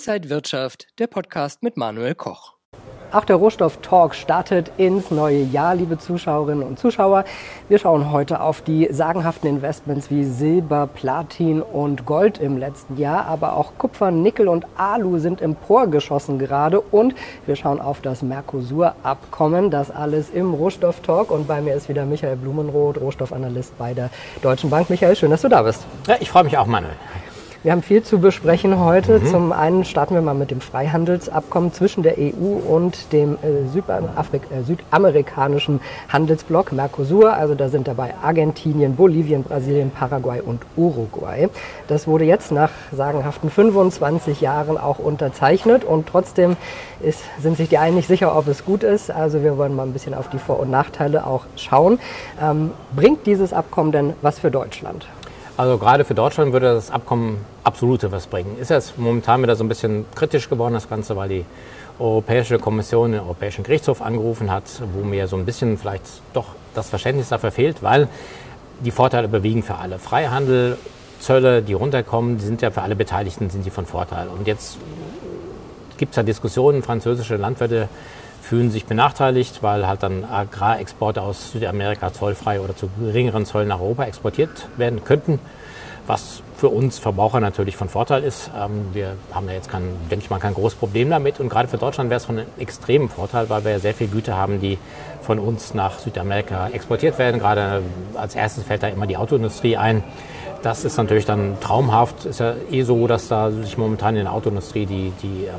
Inside Wirtschaft, der Podcast mit Manuel Koch. Auch der Rohstoff-Talk startet ins neue Jahr, liebe Zuschauerinnen und Zuschauer. Wir schauen heute auf die sagenhaften Investments wie Silber, Platin und Gold im letzten Jahr. Aber auch Kupfer, Nickel und Alu sind emporgeschossen gerade. Und wir schauen auf das Mercosur-Abkommen. Das alles im Rohstoff-Talk. Und bei mir ist wieder Michael Blumenroth, Rohstoffanalyst bei der Deutschen Bank. Michael, schön, dass du da bist. Ja, ich freue mich auch, Manuel. Wir haben viel zu besprechen heute. Zum einen starten wir mal mit dem Freihandelsabkommen zwischen der EU und dem südamerikanischen Handelsblock Mercosur. Also da sind dabei Argentinien, Bolivien, Brasilien, Paraguay und Uruguay. Das wurde jetzt nach sagenhaften 25 Jahren auch unterzeichnet und trotzdem sind sich die einen nicht sicher, ob es gut ist. Also wir wollen mal ein bisschen auf die Vor- und Nachteile auch schauen. Bringt dieses Abkommen denn was für Deutschland? Also gerade für Deutschland würde das Abkommen absolute was bringen. Ist jetzt momentan wieder so ein bisschen kritisch geworden, das Ganze, weil die Europäische Kommission den Europäischen Gerichtshof angerufen hat, wo mir so ein bisschen vielleicht doch das Verständnis dafür fehlt, weil die Vorteile überwiegen für alle. Freihandel, Zölle, die runterkommen, die sind ja für alle Beteiligten sind die von Vorteil. Und jetzt gibt es ja Diskussionen, französische Landwirte fühlen sich benachteiligt, weil halt dann Agrarexporte aus Südamerika zollfrei oder zu geringeren Zöllen nach Europa exportiert werden könnten, was für uns Verbraucher natürlich von Vorteil ist. Wir haben ja jetzt denke ich mal, kein großes Problem damit und gerade für Deutschland wäre es von einem extremen Vorteil, weil wir ja sehr viel Güter haben, die von uns nach Südamerika exportiert werden. Gerade als erstes fällt da immer die Autoindustrie ein. Das ist natürlich dann traumhaft. Ist ja so, dass da sich momentan in der Autoindustrie die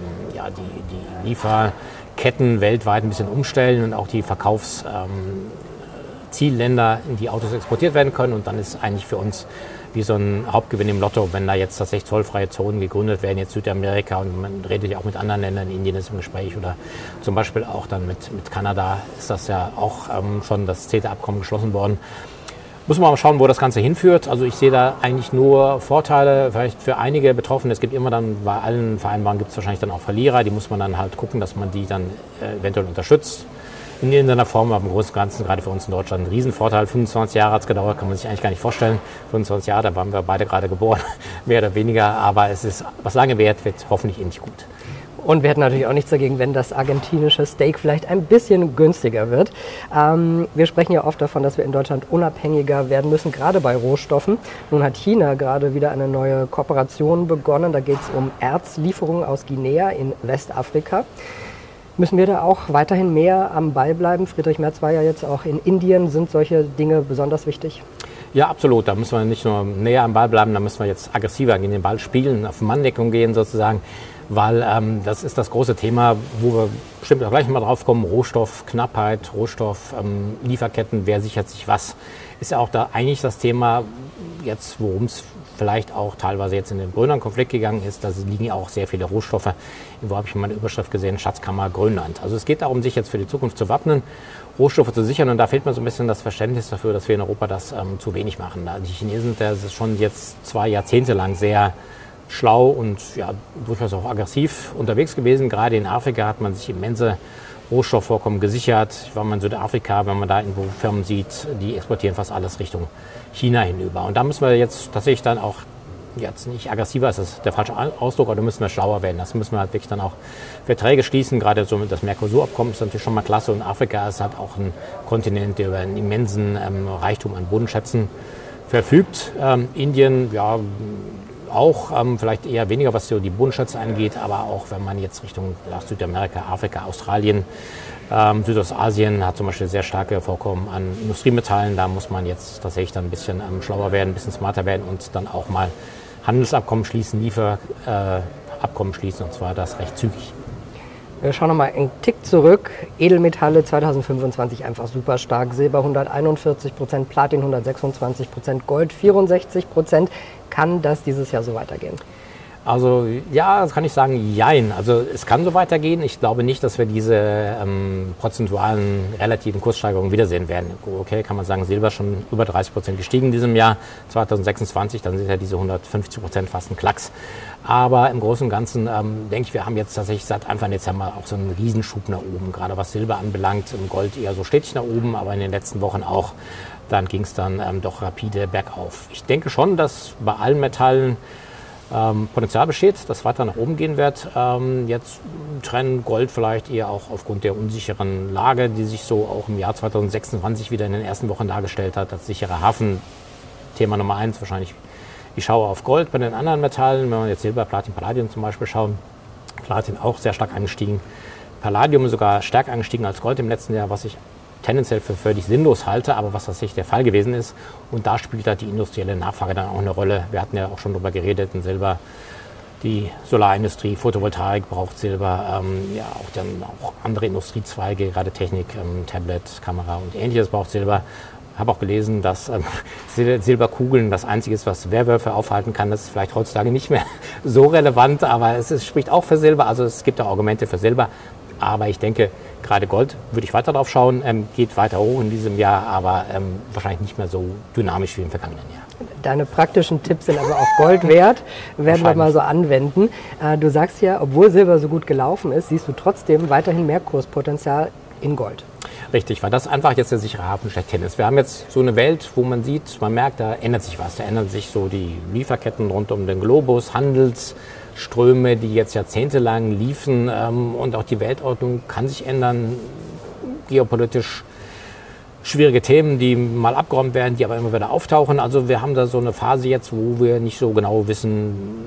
Lieferketten weltweit ein bisschen umstellen und auch die Verkaufszielländer, in die Autos exportiert werden können. Und dann ist eigentlich für uns wie so ein Hauptgewinn im Lotto, wenn da jetzt tatsächlich zollfreie Zonen gegründet werden, jetzt Südamerika und man redet ja auch mit anderen Ländern, Indien ist im Gespräch oder zum Beispiel auch dann mit Kanada ist das ja auch schon das CETA-Abkommen geschlossen worden. Muss man mal schauen, wo das Ganze hinführt. Also ich sehe da eigentlich nur Vorteile, vielleicht für einige Betroffene. Es gibt immer dann, bei allen Vereinbarungen gibt es wahrscheinlich dann auch Verlierer. Die muss man dann halt gucken, dass man die dann eventuell unterstützt. In irgendeiner Form, aber im Großen und Ganzen, gerade für uns in Deutschland, ein Riesenvorteil. 25 Jahre hat es gedauert, kann man sich eigentlich gar nicht vorstellen. 25 Jahre, da waren wir beide gerade geboren, mehr oder weniger. Aber es ist, was lange währt, wird hoffentlich endlich gut. Und wir hätten natürlich auch nichts dagegen, wenn das argentinische Steak vielleicht ein bisschen günstiger wird. Wir sprechen ja oft davon, dass wir in Deutschland unabhängiger werden müssen, gerade bei Rohstoffen. Nun hat China gerade wieder eine neue Kooperation begonnen. Da geht es um Erzlieferungen aus Guinea in Westafrika. Müssen wir da auch weiterhin mehr am Ball bleiben? Friedrich Merz war ja jetzt auch in Indien. Sind solche Dinge besonders wichtig? Ja, absolut. Da müssen wir nicht nur näher am Ball bleiben, da müssen wir jetzt aggressiver gegen den Ball spielen, auf Manndeckung gehen sozusagen. Weil das ist das große Thema, wo wir bestimmt auch gleich mal drauf kommen, Rohstoffknappheit, Rohstofflieferketten, wer sichert sich was. Ist ja auch da eigentlich das Thema, jetzt worum es vielleicht auch teilweise jetzt in den Grönland-Konflikt gegangen ist, da liegen ja auch sehr viele Rohstoffe. Wo habe ich mal eine Überschrift gesehen, Schatzkammer Grönland. Also es geht darum, sich jetzt für die Zukunft zu wappnen, Rohstoffe zu sichern und da fehlt mir so ein bisschen das Verständnis dafür, dass wir in Europa das zu wenig machen. Die Chinesen sind das schon jetzt 2 Jahrzehnte lang sehr schlau und ja, durchaus auch aggressiv unterwegs gewesen. Gerade in Afrika hat man sich immense Rohstoffvorkommen gesichert. Ich war mal in Südafrika, wenn man da irgendwo Firmen sieht, die exportieren fast alles Richtung China hinüber. Und da müssen wir jetzt tatsächlich dann auch, jetzt nicht aggressiver, ist das der falsche Ausdruck, aber da müssen wir schlauer werden. Das müssen wir halt wirklich dann auch Verträge schließen. Gerade so das Mercosur-Abkommen ist natürlich schon mal klasse. Und Afrika ist halt auch ein Kontinent, der über einen immensen Reichtum an Bodenschätzen verfügt. Indien, ja, auch vielleicht eher weniger, was so die Bodenschätze angeht, aber auch wenn man jetzt Richtung Südamerika, Afrika, Australien, Südostasien hat zum Beispiel sehr starke Vorkommen an Industriemetallen. Da muss man jetzt tatsächlich dann ein bisschen schlauer werden, ein bisschen smarter werden und dann auch mal Handelsabkommen schließen, Lieferabkommen schließen und zwar das recht zügig. Wir schauen nochmal einen Tick zurück. Edelmetalle 2025 einfach super stark. Silber 141%, Platin 126%, Gold 64%. Kann das dieses Jahr so weitergehen? Also ja, das kann ich sagen, jein. Also es kann so weitergehen. Ich glaube nicht, dass wir diese prozentualen relativen Kurssteigerungen wiedersehen werden. Okay, kann man sagen, Silber schon über 30% gestiegen in diesem Jahr, 2026, dann sind ja diese 150% fast ein Klacks. Aber im Großen und Ganzen denke ich, wir haben jetzt tatsächlich seit Anfang Dezember auch so einen Riesenschub nach oben, gerade was Silber anbelangt. Im Gold eher so stetig nach oben, aber in den letzten Wochen auch. Dann ging es dann doch rapide bergauf. Ich denke schon, dass bei allen Metallen Potenzial besteht, dass weiter nach oben gehen wird. Jetzt trennen Gold vielleicht eher auch aufgrund der unsicheren Lage, die sich so auch im Jahr 2026 wieder in den ersten Wochen dargestellt hat, als sicherer Hafen. Thema Nummer 1 wahrscheinlich. Ich schaue auf Gold. Bei den anderen Metallen, wenn wir jetzt Silber, Platin, Palladium zum Beispiel schauen, Platin auch sehr stark angestiegen. Palladium sogar stärker angestiegen als Gold im letzten Jahr, was ich tendenziell für völlig sinnlos halte, aber was tatsächlich der Fall gewesen ist. Und da spielt halt die industrielle Nachfrage dann auch eine Rolle. Wir hatten ja auch schon darüber geredet, in Silber, die Solarindustrie, Photovoltaik braucht Silber, auch andere Industriezweige, gerade Technik, Tablet, Kamera und Ähnliches braucht Silber. Ich habe auch gelesen, dass Silberkugeln das Einzige ist, was Werwölfe aufhalten kann. Das ist vielleicht heutzutage nicht mehr so relevant, aber es spricht auch für Silber. Also es gibt auch Argumente für Silber. Aber ich denke, gerade Gold würde ich weiter drauf schauen, geht weiter hoch in diesem Jahr, aber wahrscheinlich nicht mehr so dynamisch wie im vergangenen Jahr. Deine praktischen Tipps sind aber auch Gold wert, werden wir mal so anwenden. Du sagst ja, obwohl Silber so gut gelaufen ist, siehst du trotzdem weiterhin mehr Kurspotenzial in Gold. Richtig, weil das einfach jetzt der sichere Hafen schlechthin ist. Wir haben jetzt so eine Welt, wo man sieht, man merkt, da ändert sich was. Da ändern sich so die Lieferketten rund um den Globus, Handelsströme, die jetzt jahrzehntelang liefen, und auch die Weltordnung kann sich ändern, geopolitisch schwierige Themen, die mal abgeräumt werden, die aber immer wieder auftauchen. Also wir haben da so eine Phase jetzt, wo wir nicht so genau wissen,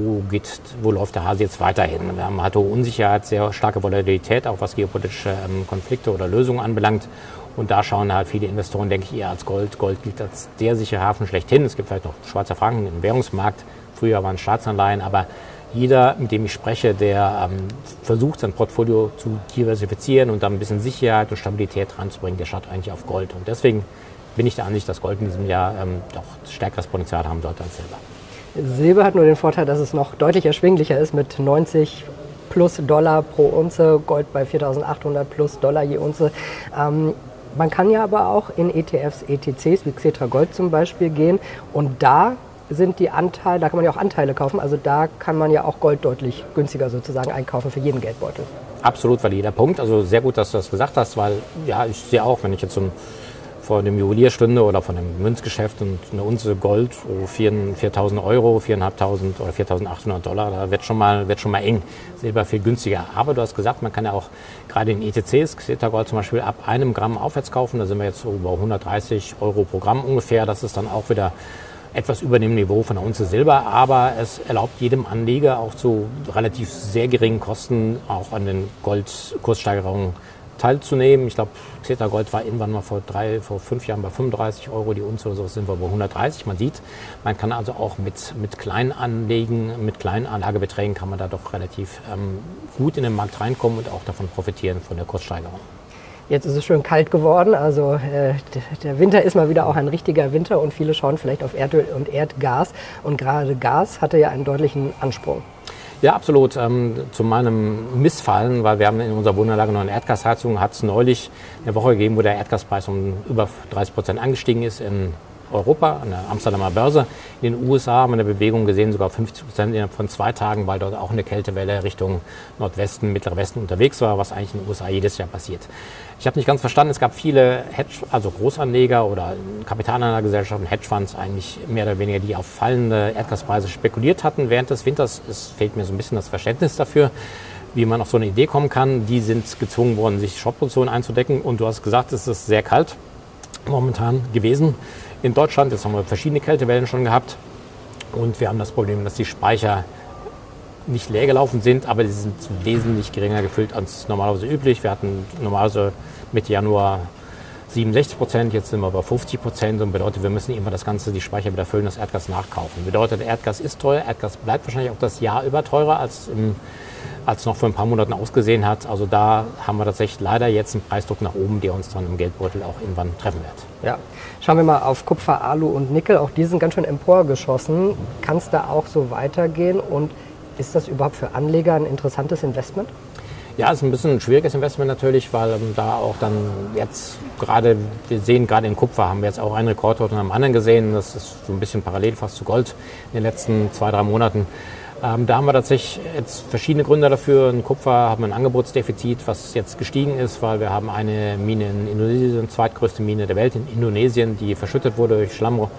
wo läuft der Hase jetzt weiterhin. Wir haben halt hohe Unsicherheit, sehr starke Volatilität, auch was geopolitische Konflikte oder Lösungen anbelangt. Und da schauen halt viele Investoren, denke ich, eher als Gold. Gold gilt als der sichere Hafen schlechthin. Es gibt vielleicht noch Schweizer Franken im Währungsmarkt. Früher waren es Staatsanleihen, aber jeder, mit dem ich spreche, der versucht, sein Portfolio zu diversifizieren und da ein bisschen Sicherheit und Stabilität reinzubringen, der schaut eigentlich auf Gold. Und deswegen bin ich der Ansicht, dass Gold in diesem Jahr doch stärkeres Potenzial haben sollte als Silber. Silber hat nur den Vorteil, dass es noch deutlich erschwinglicher ist mit 90 plus Dollar pro Unze, Gold bei 4.800 plus Dollar je Unze. Man kann ja aber auch in ETFs, ETCs wie Xetra Gold zum Beispiel gehen und da sind die Anteile, da kann man ja auch Anteile kaufen, also da kann man ja auch Gold deutlich günstiger sozusagen einkaufen für jeden Geldbeutel. Absolut valider Punkt, also sehr gut, dass du das gesagt hast, weil ja, ich sehe auch, wenn ich jetzt vor dem Juwelier stünde oder von einem Münzgeschäft und eine Unze Gold, 4.000 Euro, 4.500 oder 4.800 Dollar, da wird schon mal eng. Silber viel günstiger. Aber du hast gesagt, man kann ja auch gerade in ETCs, Xetra Gold zum Beispiel, ab 1 Gramm aufwärts kaufen. Da sind wir jetzt so über 130 Euro pro Gramm ungefähr. Das ist dann auch wieder etwas über dem Niveau von der Unze Silber, aber es erlaubt jedem Anleger auch zu relativ sehr geringen Kosten auch an den Goldkurssteigerungen teilzunehmen. Ich glaube, Xetra Gold war irgendwann mal vor 5 Jahren bei 35 Euro die Unze oder so, sind wir bei 130. Man sieht, man kann also auch mit kleinen Anlegen, mit kleinen Anlagebeträgen kann man da doch relativ gut in den Markt reinkommen und auch davon profitieren von der Kurssteigerung. Jetzt ist es schön kalt geworden, also der Winter ist mal wieder auch ein richtiger Winter und viele schauen vielleicht auf Erdöl und Erdgas und gerade Gas hatte ja einen deutlichen Ansprung. Ja, absolut. Zu meinem Missfallen, weil wir haben in unserer Wohnanlage noch eine Erdgasheizung, hat es neulich eine Woche gegeben, wo der Erdgaspreis um über 30% angestiegen ist in Europa, an der Amsterdamer Börse. In den USA haben wir eine Bewegung gesehen, sogar 50% innerhalb von 2 Tagen, weil dort auch eine Kältewelle Richtung Nordwesten, Mittlerer Westen unterwegs war, was eigentlich in den USA jedes Jahr passiert. Ich habe nicht ganz verstanden, es gab viele Großanleger oder Kapitalanlagegesellschaften, Hedgefonds eigentlich mehr oder weniger, die auf fallende Erdgaspreise spekuliert hatten während des Winters. Es fehlt mir so ein bisschen das Verständnis dafür, wie man auf so eine Idee kommen kann. Die sind gezwungen worden, sich Shortpositionen einzudecken und du hast gesagt, es ist sehr kalt momentan gewesen in Deutschland. Jetzt haben wir verschiedene Kältewellen schon gehabt und wir haben das Problem, dass die Speicher nicht leer gelaufen sind, aber die sind wesentlich geringer gefüllt als normalerweise üblich. Wir hatten normalerweise Mitte Januar 67%, jetzt sind wir bei 50% und bedeutet, wir müssen irgendwann die Speicher wieder füllen, das Erdgas nachkaufen. Bedeutet, Erdgas ist teuer, Erdgas bleibt wahrscheinlich auch das Jahr über teurer, als noch vor ein paar Monaten ausgesehen hat. Also da haben wir tatsächlich leider jetzt einen Preisdruck nach oben, der uns dann im Geldbeutel auch irgendwann treffen wird. Ja, schauen wir mal auf Kupfer, Alu und Nickel. Auch die sind ganz schön emporgeschossen. Kann es da auch so weitergehen und ist das überhaupt für Anleger ein interessantes Investment? Ja, es ist ein bisschen ein schwieriges Investment natürlich, weil da auch dann jetzt wir sehen gerade in Kupfer, haben wir jetzt auch einen Rekord nach dem anderen gesehen. Das ist so ein bisschen parallel fast zu Gold in den letzten 2-3 Monaten. Da haben wir tatsächlich jetzt verschiedene Gründe dafür. In Kupfer haben wir ein Angebotsdefizit, was jetzt gestiegen ist, weil wir haben eine Mine in Indonesien, zweitgrößte Mine der Welt in Indonesien, die verschüttet wurde durch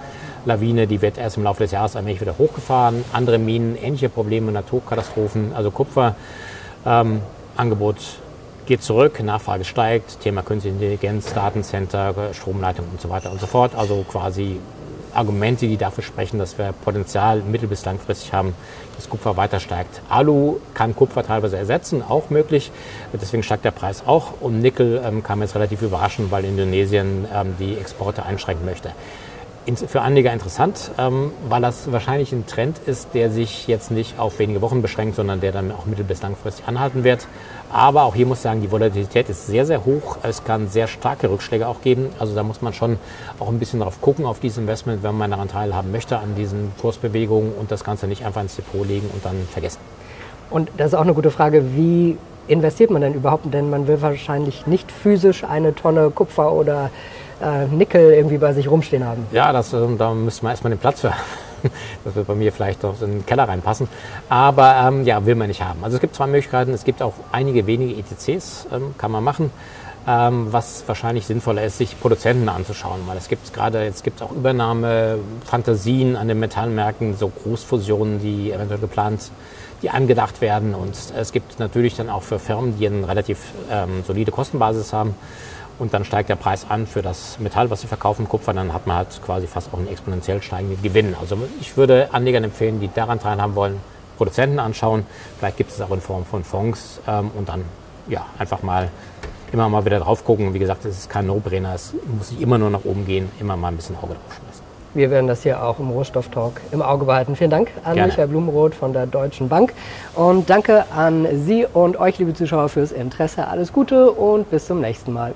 Lawine, die wird erst im Laufe des Jahres allmählich wieder hochgefahren. Andere Minen, ähnliche Probleme, Naturkatastrophen, also Kupfer. Angebot geht zurück, Nachfrage steigt, Thema Künstliche Intelligenz, Datencenter, Stromleitung und so weiter und so fort. Also quasi Argumente, die dafür sprechen, dass wir Potenzial mittel- bis langfristig haben, dass Kupfer weiter steigt. Alu kann Kupfer teilweise ersetzen, auch möglich. Deswegen steigt der Preis auch. Und Nickel kam jetzt relativ überraschend, weil Indonesien die Exporte einschränken möchte. Für Anleger interessant, weil das wahrscheinlich ein Trend ist, der sich jetzt nicht auf wenige Wochen beschränkt, sondern der dann auch mittel- bis langfristig anhalten wird. Aber auch hier muss ich sagen, die Volatilität ist sehr, sehr hoch. Es kann sehr starke Rückschläge auch geben. Also da muss man schon auch ein bisschen drauf gucken, auf dieses Investment, wenn man daran teilhaben möchte, an diesen Kursbewegungen und das Ganze nicht einfach ins Depot legen und dann vergessen. Und das ist auch eine gute Frage, wie investiert man denn überhaupt? Denn man will wahrscheinlich nicht physisch eine Tonne Kupfer oder Nickel irgendwie bei sich rumstehen haben. Ja, da müssen wir erstmal den Platz für. Das wird bei mir vielleicht noch in den Keller reinpassen. Aber will man nicht haben. Also es gibt zwei Möglichkeiten. Es gibt auch einige wenige ETCs, kann man machen. Was wahrscheinlich sinnvoller ist, sich Produzenten anzuschauen. Weil es gibt auch Übernahmefantasien an den Metallmärkten, so Großfusionen, die eventuell die angedacht werden. Und es gibt natürlich dann auch für Firmen, die eine relativ solide Kostenbasis haben. Und dann steigt der Preis an für das Metall, was sie verkaufen, Kupfer, dann hat man halt quasi fast auch einen exponentiell steigenden Gewinn. Also ich würde Anlegern empfehlen, die daran teilhaben wollen, Produzenten anschauen. Vielleicht gibt es auch in Form von Fonds und dann einfach mal immer mal wieder drauf gucken. Wie gesagt, es ist kein No-Brainer, es muss nicht immer nur nach oben gehen, immer mal ein bisschen Auge drauf schmeißen. Wir werden das hier auch im Rohstofftalk im Auge behalten. Vielen Dank an Michael Blumenroth von der Deutschen Bank und danke an Sie und euch, liebe Zuschauer, fürs Interesse. Alles Gute und bis zum nächsten Mal.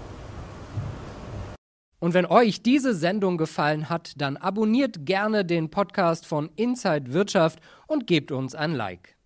Und wenn euch diese Sendung gefallen hat, dann abonniert gerne den Podcast von Inside Wirtschaft und gebt uns ein Like.